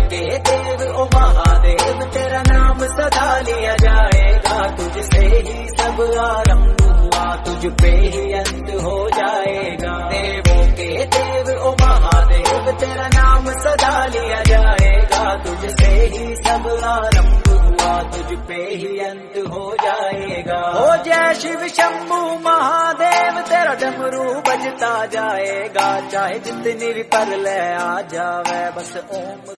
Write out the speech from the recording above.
के देव ओ महादेव तेरा नाम सदा लिया जाएगा। तुझसे ही सब आरंभ हुआ, तुझ पे ही अंत हो जाएगा। देवों के देव ओ महादेव तेरा नाम सदा लिया जाएगा। तुझसे ही सब आरंभ हुआ, तुझ पे ही अंत हो जाएगा। हो जय शिव शंभू महादेव तेरा डमरू बजता जाएगा। चाहे जितनी भी परलय आ जावे बस ओम